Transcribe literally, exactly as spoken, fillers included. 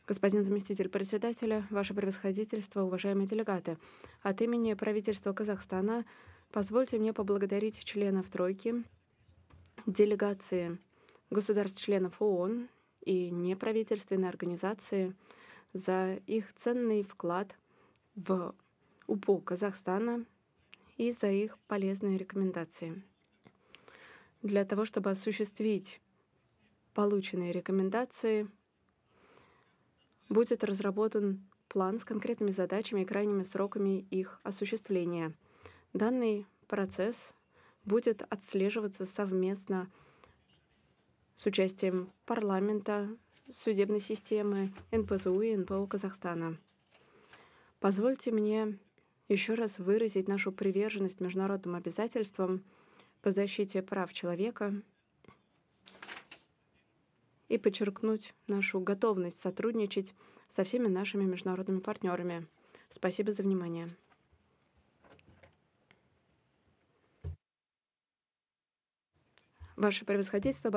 Господин заместитель председателя, Ваше Превосходительство, уважаемые делегаты, от имени правительства Казахстана позвольте мне поблагодарить членов Тройки, делегации государств-членов ООН и неправительственные организации за их ценный вклад в УПО Казахстана и за их полезные рекомендации. Для того, чтобы осуществить полученные рекомендации, будет разработан план с конкретными задачами и крайними сроками их осуществления. Данный процесс будет отслеживаться совместно с участием парламента, судебной системы, эн пэ зэ у и эн пэ о Казахстана. Позвольте мне еще раз выразить нашу приверженность международным обязательствам по защите прав человека и подчеркнуть нашу готовность сотрудничать со всеми нашими международными партнерами. Спасибо за внимание. Ваше Превосходительство,